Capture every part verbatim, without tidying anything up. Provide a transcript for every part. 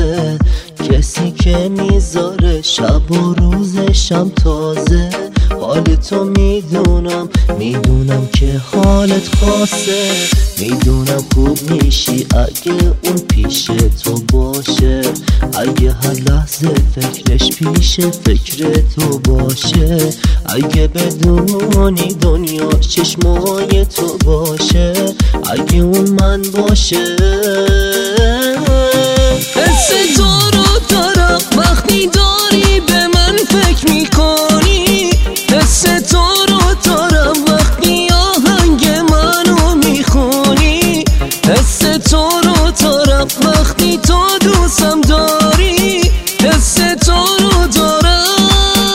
خاصه، کسی که میذاره شب و روزشم تازه. حال تو میدونم، میدونم که حالت خاصه، میدونم خوب میشی اگه اون پیش تو باشه، اگه هر لحظه فکرش پیش فکر تو باشه، اگه بدونی دنیا چشمای تو باشه، اگه اون من باشه. حس تو رو دارم وقتی داری به من فکر میکنی، حس تو رو دارم وقتی آهنگ منو میخونی، حس تو رو دارم وقتی تو دوستم داری، حس تو رو دارم،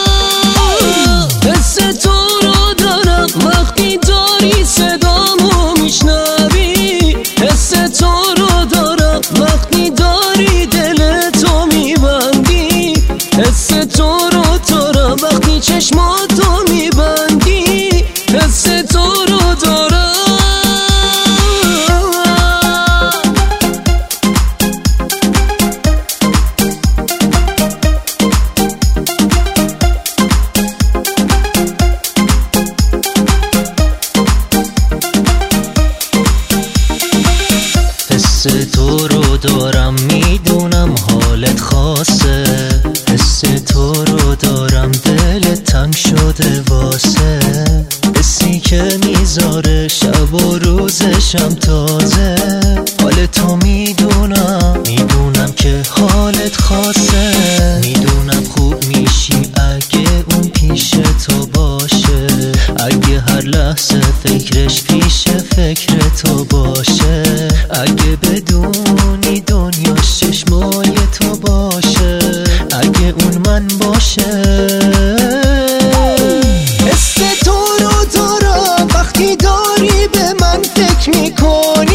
حس تو رو دارم وقتی داری صدامو میشنوی، حس تو رو دارم وقتی داری دل تو میبندی، حس تو رو دارم وقتی چشماتو میبندی، حس تو رو دارم. حس تو رو دارم، میدونم حالت خاصه، حس تو رو دارم دلت تنگ شده واسه، حسی که میذاره شب و روزشم تازه. حال تو میدونم، میدونم که حالت خاصه، میدونم خوب میشی اگه اون پیش تو باشه، اگه هر لحظه فکرش پیش فکر تو باشه، اگه بدونی دنیاش چشمای تو باشه، اگه اون من باشه. حس تو رو دارم وقتی داری به من فکر میکنی،